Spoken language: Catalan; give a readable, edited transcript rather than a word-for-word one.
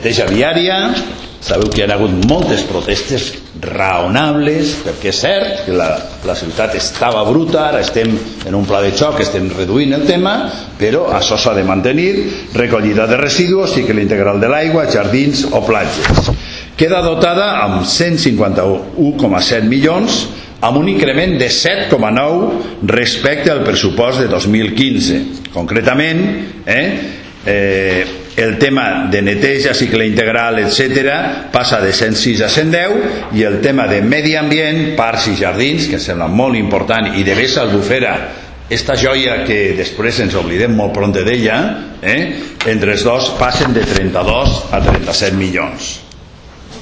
neteja viària. Sabeu que hi ha hagut moltes protestes raonables, perquè és cert que la ciutat estava bruta, ara estem en un pla de xoc, estem reduint el tema, però això s'ha de mantenir. Recollida de residus, cicle integral de l'aigua, jardins o platges. Queda dotada amb 151,7 milions, amb un increment de 7,9 respecte al pressupost de 2015. Concretament, el tema de neteja, cicle integral, etc., passa de 106 a 110, i el tema de medi ambient, parcs i jardins, que em sembla molt important, i de Bessa Albufera, esta joia que després ens oblidem molt pront d'ella, entre els dos passen de 32 a 37 milions.